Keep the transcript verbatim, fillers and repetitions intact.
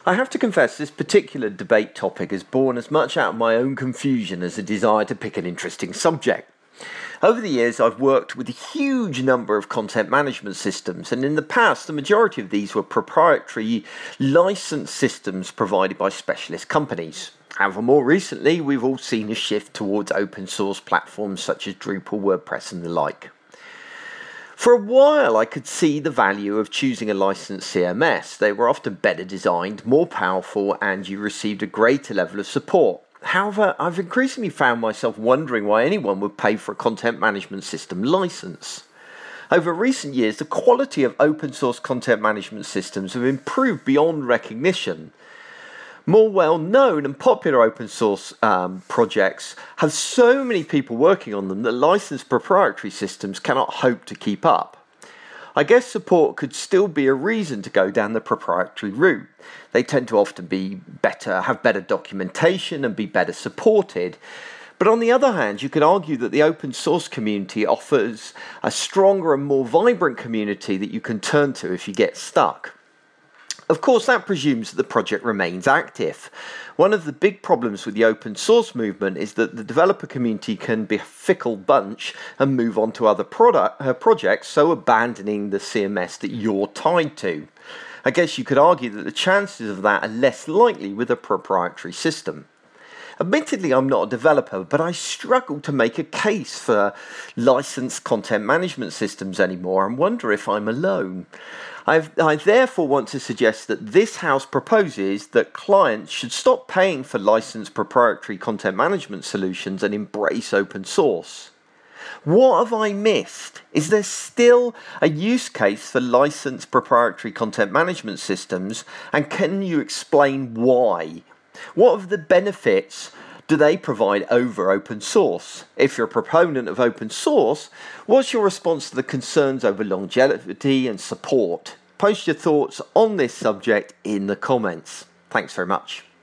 I have to confess this particular debate topic is born as much out of my own confusion as a desire to pick an interesting subject. Over the years, I've worked with a huge number of content management systems, and in the past, the majority of these were proprietary licensed systems provided by specialist companies. However, more recently, we've all seen a shift towards open source platforms such as Drupal, WordPress, and the like. For a while, I could see the value of choosing a licensed C M S. They were often better designed, more powerful, and you received a greater level of support. However, I've increasingly found myself wondering why anyone would pay for a content management system license. Over recent years, the quality of open source content management systems have improved beyond recognition. More well-known and popular open source um, projects have so many people working on them that licensed proprietary systems cannot hope to keep up. I guess support could still be a reason to go down the proprietary route. They tend to often be better, have better documentation and be better supported. But on the other hand, you could argue that the open source community offers a stronger and more vibrant community that you can turn to if you get stuck. Of course, that presumes that the project remains active. One of the big problems with the open source movement is that the developer community can be a fickle bunch and move on to other product, uh, projects, so abandoning the C M S that you're tied to. I guess you could argue that the chances of that are less likely with a proprietary system. Admittedly, I'm not a developer, but I struggle to make a case for licensed content management systems anymore and wonder if I'm alone. I've, I therefore want to suggest that this house proposes that clients should stop paying for licensed proprietary content management solutions and embrace open source. What have I missed? Is there still a use case for licensed proprietary content management systems, and can you explain why? What of the benefits do they provide over open source? If you're a proponent of open source, what's your response to the concerns over longevity and support? Post your thoughts on this subject in the comments. Thanks very much.